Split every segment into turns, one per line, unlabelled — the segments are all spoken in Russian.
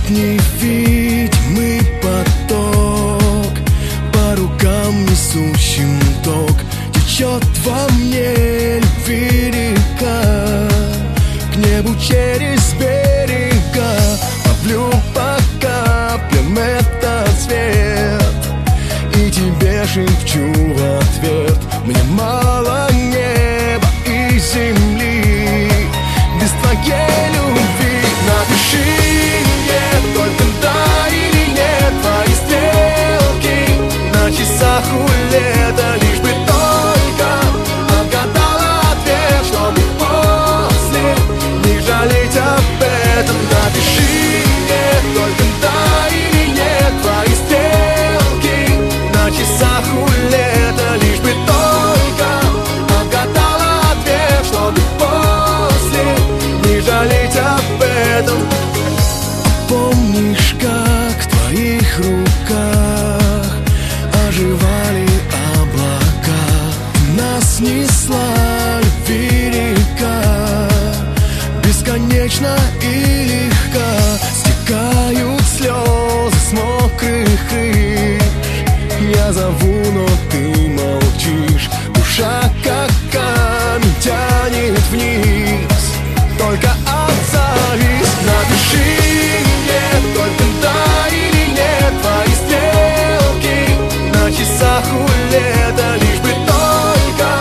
невидимый поток, по рукам несущим ток, течет во мне любви река, к небу через берега ловлю по каплям этот свет и тебе шепчу в ответ: мне мало неба и земли без твоей любви. Напиши мне только да или нет, твои стрелки на часах у лета, лишь бы только отгадала ответ, чтобы после не жалеть об этом. Напиши мне только да или нет, твои стрелки на часах у лета, лишь бы только отгадала ответ, чтобы после не жалеть об этом. Помнишь, как в твоих руках оживали облака, нас несла любви река, бесконечно и легко стекают слезы с мокрых крыш. Я зову, но ты молчишь, душа как камень тянет вниз, только отзовись. Напиши мне только да или нет, твои стрелки на часах у лета, лишь бы только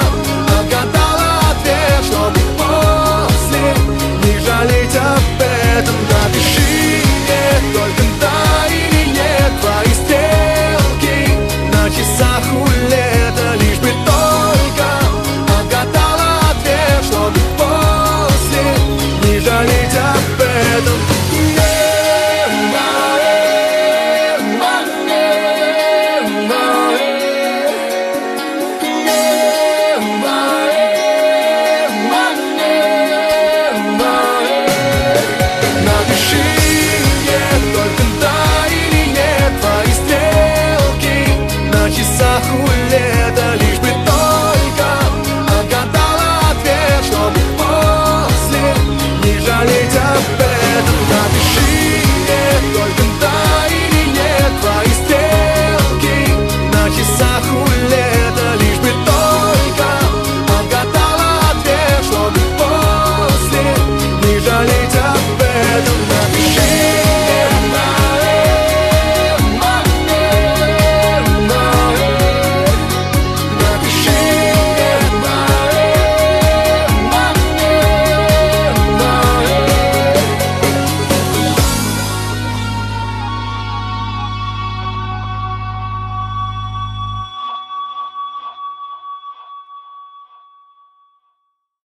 отгадала ответ, чтобы после не жалеть об этом.